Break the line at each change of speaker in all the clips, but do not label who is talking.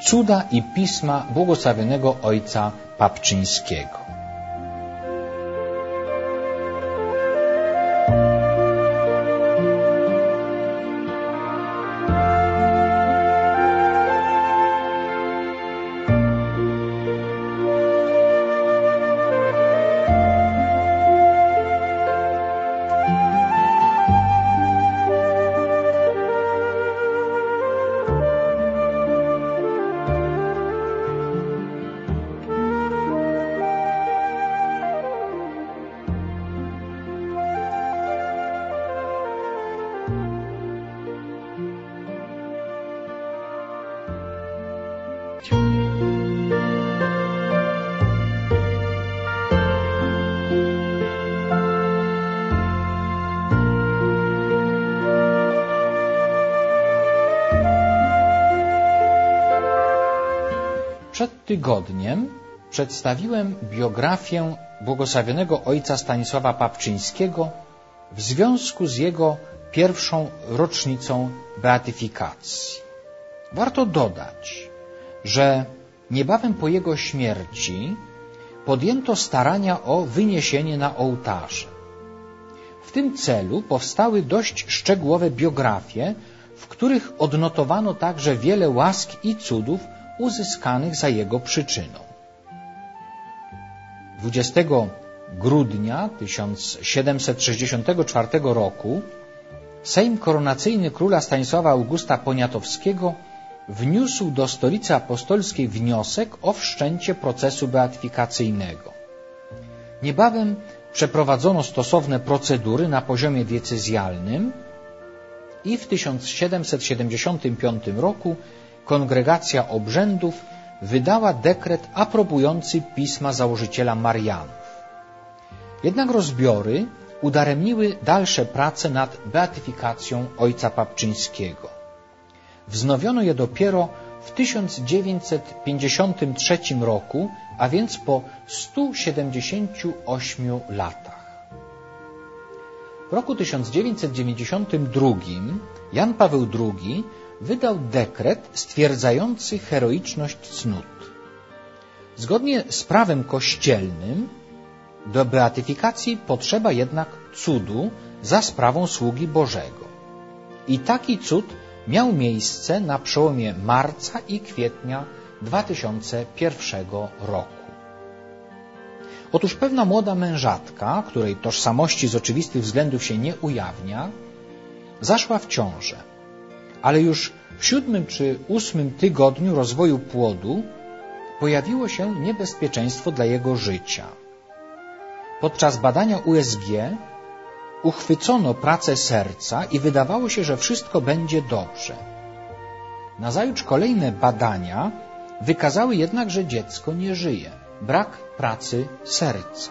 cuda i pisma błogosławionego ojca Papczyńskiego. Przed tygodniem przedstawiłem biografię błogosławionego ojca Stanisława Papczyńskiego w związku z jego pierwszą rocznicą beatyfikacji. Warto dodać, że niebawem po jego śmierci podjęto starania o wyniesienie na ołtarze. W tym celu powstały dość szczegółowe biografie, w których odnotowano także wiele łask i cudów uzyskanych za jego przyczyną. 20 grudnia 1764 roku Sejm Koronacyjny króla Stanisława Augusta Poniatowskiego wniósł do Stolicy Apostolskiej wniosek o wszczęcie procesu beatyfikacyjnego. Niebawem przeprowadzono stosowne procedury na poziomie diecezjalnym i w 1775 roku Kongregacja Obrzędów wydała dekret aprobujący pisma założyciela Marianów. Jednak rozbiory udaremniły dalsze prace nad beatyfikacją ojca Papczyńskiego. Wznowiono je dopiero w 1953 roku, a więc po 178 latach. W roku 1992 Jan Paweł II wydał dekret stwierdzający heroiczność cnót. Zgodnie z prawem kościelnym do beatyfikacji potrzeba jednak cudu za sprawą sługi Bożego. I taki cud miał miejsce na przełomie marca i kwietnia 2001 roku. Otóż pewna młoda mężatka, której tożsamości z oczywistych względów się nie ujawnia, zaszła w ciążę, ale już w 7. czy 8. tygodniu rozwoju płodu pojawiło się niebezpieczeństwo dla jego życia. Podczas badania USG uchwycono pracę serca i wydawało się, że wszystko będzie dobrze. Nazajutrz kolejne badania wykazały jednak, że dziecko nie żyje. Brak pracy serca.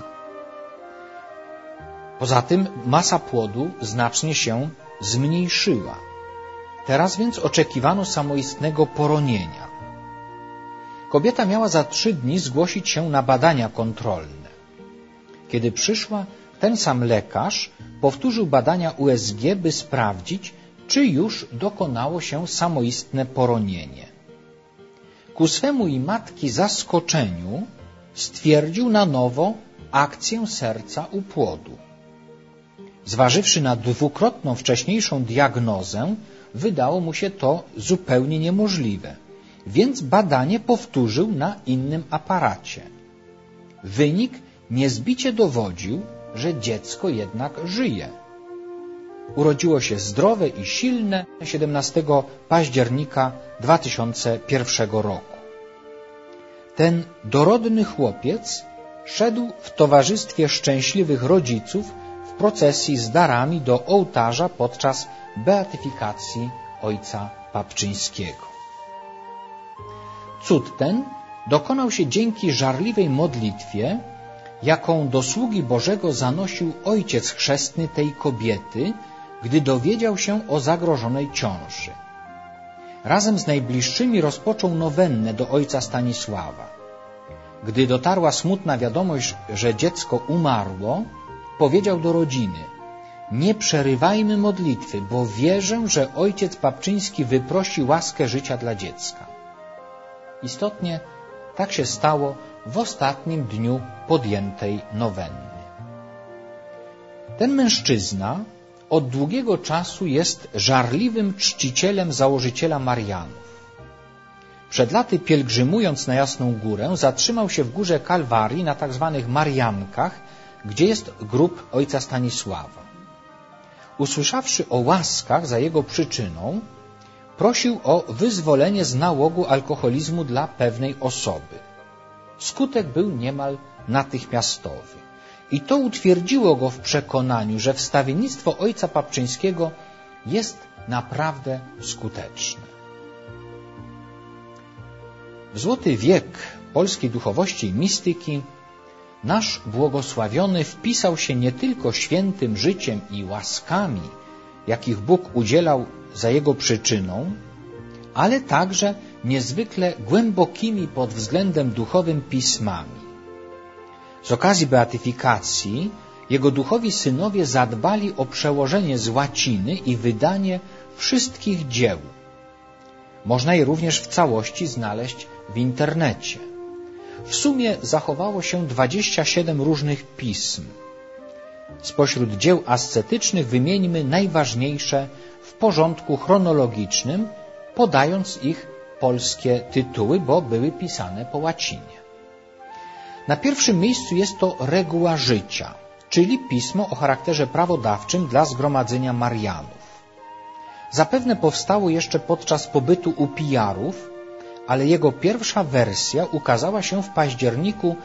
Poza tym masa płodu znacznie się zmniejszyła. Teraz więc oczekiwano samoistnego poronienia. Kobieta miała za 3 dni zgłosić się na badania kontrolne. Kiedy przyszła, ten sam lekarz powtórzył badania USG, by sprawdzić, czy już dokonało się samoistne poronienie. Ku swemu i matki zaskoczeniu stwierdził na nowo akcję serca u płodu. Zważywszy na 2-krotną wcześniejszą diagnozę, wydało mu się to zupełnie niemożliwe, więc badanie powtórzył na innym aparacie. Wynik niezbicie dowodził, że dziecko jednak żyje. Urodziło się zdrowe i silne 17 października 2001 roku. Ten dorodny chłopiec szedł w towarzystwie szczęśliwych rodziców w procesji z darami do ołtarza podczas beatyfikacji ojca Papczyńskiego. Cud ten dokonał się dzięki żarliwej modlitwie, jaką do sługi Bożego zanosił ojciec chrzestny tej kobiety, gdy dowiedział się o zagrożonej ciąży. Razem z najbliższymi rozpoczął nowennę do ojca Stanisława. Gdy dotarła smutna wiadomość, że dziecko umarło, powiedział do rodziny: nie przerywajmy modlitwy, bo wierzę, że ojciec Papczyński wyprosi łaskę życia dla dziecka. Istotnie tak się stało w ostatnim dniu podjętej nowenny. Ten mężczyzna od długiego czasu jest żarliwym czcicielem założyciela Marianów. Przed laty, pielgrzymując na Jasną Górę, zatrzymał się w górze Kalwarii na tzw. Mariankach, gdzie jest grób ojca Stanisława. Usłyszawszy o łaskach za jego przyczyną, prosił o wyzwolenie z nałogu alkoholizmu dla pewnej osoby. Skutek był niemal natychmiastowy. I to utwierdziło go w przekonaniu, że wstawiennictwo ojca Papczyńskiego jest naprawdę skuteczne. W złoty wiek polskiej duchowości i mistyki nasz błogosławiony wpisał się nie tylko świętym życiem i łaskami, jakich Bóg udzielał za jego przyczyną, ale także niezwykle głębokimi pod względem duchowym pismami. Z okazji beatyfikacji jego duchowi synowie zadbali o przełożenie z łaciny i wydanie wszystkich dzieł. Można je również w całości znaleźć w internecie. W sumie zachowało się 27 różnych pism. Spośród dzieł ascetycznych wymieńmy najważniejsze w porządku chronologicznym, podając ich polskie tytuły, bo były pisane po łacinie. Na pierwszym miejscu jest to Reguła Życia, czyli pismo o charakterze prawodawczym dla Zgromadzenia Marianów. Zapewne powstało jeszcze podczas pobytu u Pijarów, ale jego pierwsza wersja ukazała się w październiku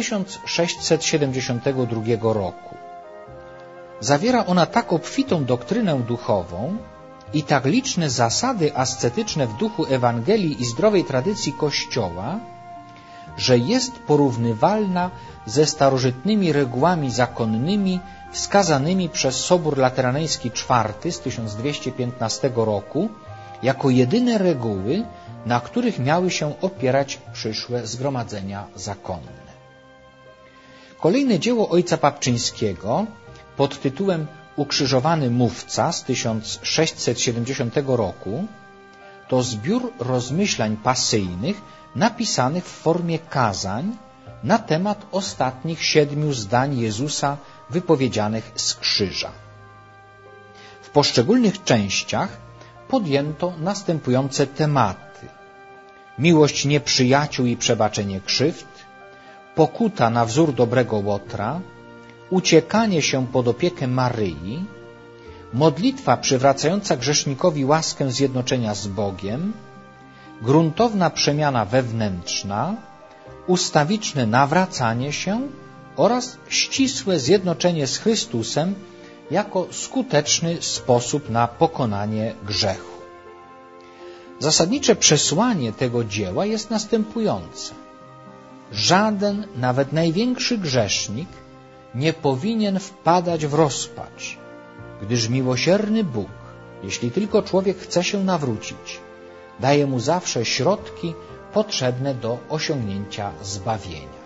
1672 roku. Zawiera ona tak obfitą doktrynę duchową i tak liczne zasady ascetyczne w duchu Ewangelii i zdrowej tradycji Kościoła, że jest porównywalna ze starożytnymi regułami zakonnymi wskazanymi przez Sobór Laterański IV z 1215 roku jako jedyne reguły, na których miały się opierać przyszłe zgromadzenia zakonne. Kolejne dzieło ojca Papczyńskiego pod tytułem Ukrzyżowany Mówca z 1670 roku to zbiór rozmyślań pasyjnych napisanych w formie kazań na temat ostatnich 7 zdań Jezusa wypowiedzianych z krzyża. W poszczególnych częściach podjęto następujące tematy: miłość nieprzyjaciół i przebaczenie krzywd, pokuta na wzór dobrego Łotra, uciekanie się pod opiekę Maryi, modlitwa przywracająca grzesznikowi łaskę zjednoczenia z Bogiem, gruntowna przemiana wewnętrzna, ustawiczne nawracanie się oraz ścisłe zjednoczenie z Chrystusem jako skuteczny sposób na pokonanie grzechu. Zasadnicze przesłanie tego dzieła jest następujące. Żaden, nawet największy grzesznik nie powinien wpadać w rozpacz, gdyż miłosierny Bóg, jeśli tylko człowiek chce się nawrócić, daje mu zawsze środki potrzebne do osiągnięcia zbawienia.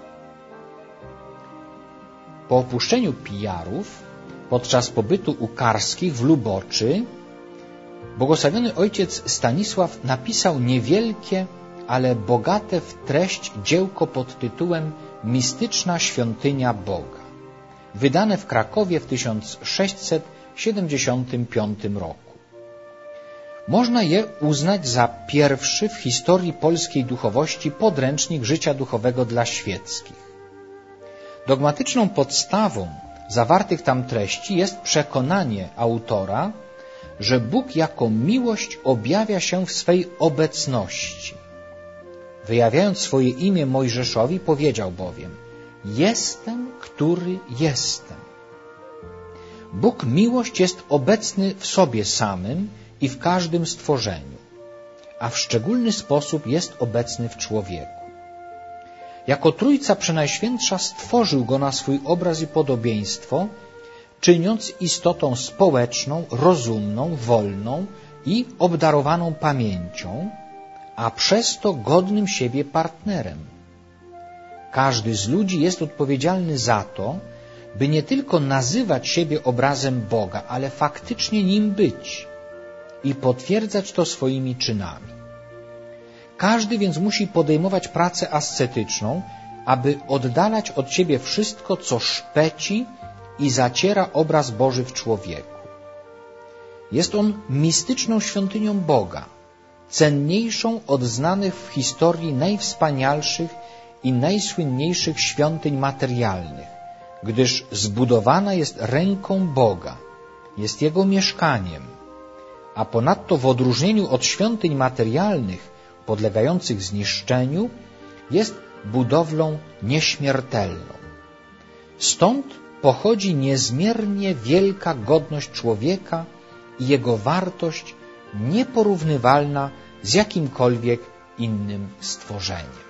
Po opuszczeniu Pijarów, podczas pobytu u Karskich w Luboczy, błogosławiony ojciec Stanisław napisał niewielkie, ale bogate w treść dziełko pod tytułem Mistyczna Świątynia Boga, wydane w Krakowie w 1675 roku. Można je uznać za pierwszy w historii polskiej duchowości podręcznik życia duchowego dla świeckich. Dogmatyczną podstawą zawartych tam treści jest przekonanie autora, że Bóg jako miłość objawia się w swej obecności. Wyjawiając swoje imię Mojżeszowi, powiedział bowiem: jestem, który jestem. Bóg miłość jest obecny w sobie samym i w każdym stworzeniu, a w szczególny sposób jest obecny w człowieku. Jako Trójca Przenajświętsza stworzył go na swój obraz i podobieństwo, czyniąc istotą społeczną, rozumną, wolną i obdarowaną pamięcią, a przez to godnym siebie partnerem. Każdy z ludzi jest odpowiedzialny za to, by nie tylko nazywać siebie obrazem Boga, ale faktycznie nim być i potwierdzać to swoimi czynami. Każdy więc musi podejmować pracę ascetyczną, aby oddalać od siebie wszystko, co szpeci i zaciera obraz Boży w człowieku. Jest on mistyczną świątynią Boga, cenniejszą od znanych w historii najwspanialszych i najsłynniejszych świątyń materialnych, gdyż zbudowana jest ręką Boga, jest Jego mieszkaniem, a ponadto w odróżnieniu od świątyń materialnych podlegających zniszczeniu jest budowlą nieśmiertelną. Stąd pochodzi niezmiernie wielka godność człowieka i jego wartość nieporównywalna z jakimkolwiek innym stworzeniem.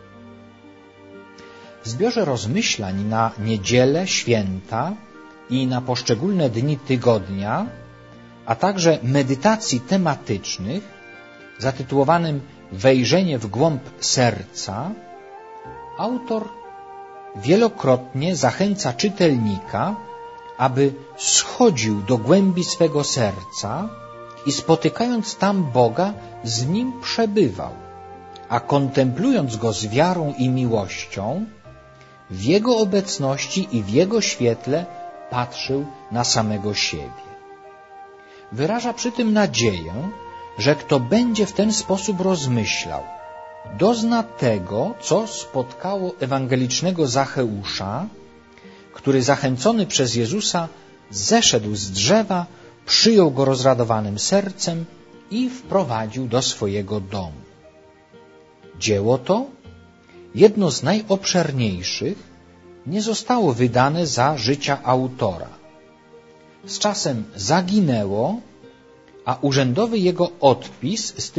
W zbiorze rozmyślań na niedzielę, święta i na poszczególne dni tygodnia, a także medytacji tematycznych zatytułowanym Wejrzenie w głąb serca, autor wielokrotnie zachęca czytelnika, aby schodził do głębi swego serca i spotykając tam Boga, z Nim przebywał, a kontemplując Go z wiarą i miłością, w Jego obecności i w Jego świetle patrzył na samego siebie. Wyraża przy tym nadzieję, że kto będzie w ten sposób rozmyślał, dozna tego, co spotkało ewangelicznego Zacheusza, który zachęcony przez Jezusa zeszedł z drzewa, przyjął Go rozradowanym sercem i wprowadził do swojego domu. Dzieło to, jedno z najobszerniejszych, nie zostało wydane za życia autora. Z czasem zaginęło, a urzędowy jego odpis z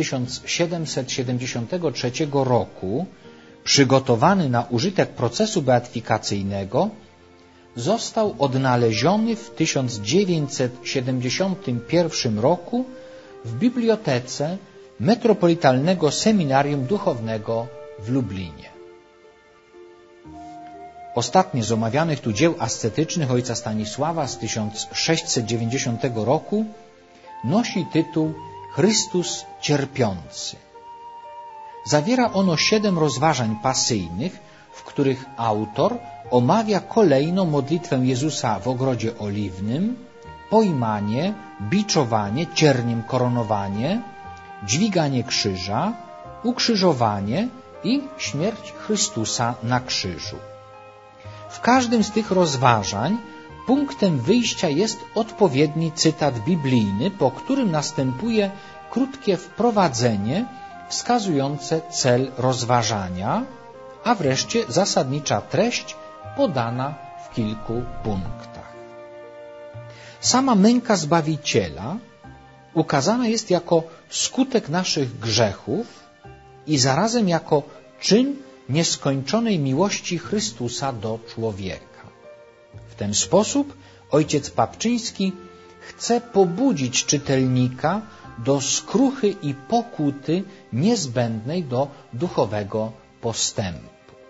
1773 roku, przygotowany na użytek procesu beatyfikacyjnego, został odnaleziony w 1971 roku w bibliotece Metropolitalnego Seminarium Duchownego w Lublinie. Ostatnie z omawianych tu dzieł ascetycznych ojca Stanisława z 1690 roku nosi tytuł Chrystus cierpiący. Zawiera ono 7 rozważań pasyjnych, w których autor omawia kolejno modlitwę Jezusa w ogrodzie oliwnym, pojmanie, biczowanie, cierniem koronowanie, dźwiganie krzyża, ukrzyżowanie i śmierć Chrystusa na krzyżu. W każdym z tych rozważań punktem wyjścia jest odpowiedni cytat biblijny, po którym następuje krótkie wprowadzenie wskazujące cel rozważania, a wreszcie zasadnicza treść podana w kilku punktach. Sama męka Zbawiciela ukazana jest jako skutek naszych grzechów i zarazem jako czyn nieskończonej miłości Chrystusa do człowieka. W ten sposób ojciec Papczyński chce pobudzić czytelnika do skruchy i pokuty niezbędnej do duchowego postępu.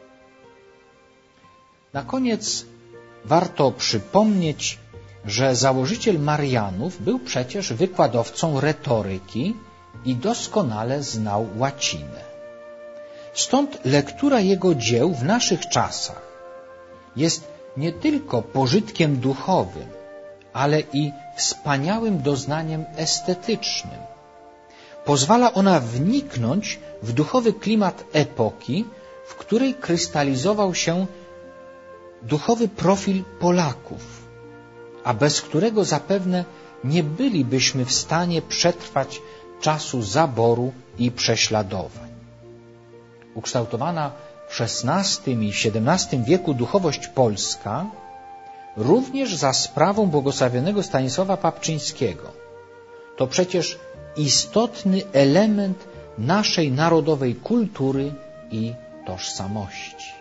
Na koniec warto przypomnieć, że założyciel Marianów był przecież wykładowcą retoryki i doskonale znał łacinę. Stąd lektura jego dzieł w naszych czasach jest nie tylko pożytkiem duchowym, ale i wspaniałym doznaniem estetycznym. Pozwala ona wniknąć w duchowy klimat epoki, w której krystalizował się duchowy profil Polaków, a bez którego zapewne nie bylibyśmy w stanie przetrwać czasu zaboru i prześladowań. Ukształtowana w XVI i XVII wieku duchowość polska, również za sprawą błogosławionego Stanisława Papczyńskiego, to przecież istotny element naszej narodowej kultury i tożsamości.